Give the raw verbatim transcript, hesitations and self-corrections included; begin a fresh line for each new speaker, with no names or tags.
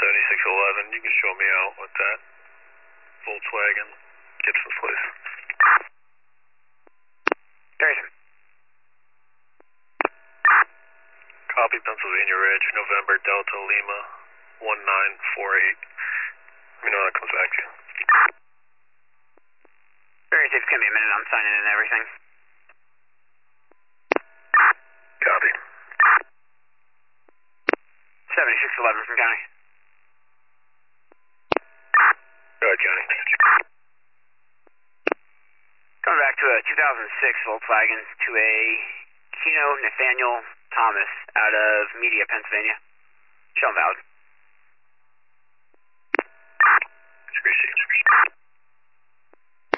seventy-six eleven, you can show me out with that Volkswagen Gibson's place.
Harrison.
Copy Pennsylvania Ridge, November Delta Lima one nine four eight. Let me know when that comes back to you.
Very safe, give me a minute, I'm signing in everything.
Copy.
seventy-six eleven from County.
Go ahead, County.
Coming back to a two thousand six Volkswagen to a Kino Nathaniel Thomas out of Media, Pennsylvania. Show him valid.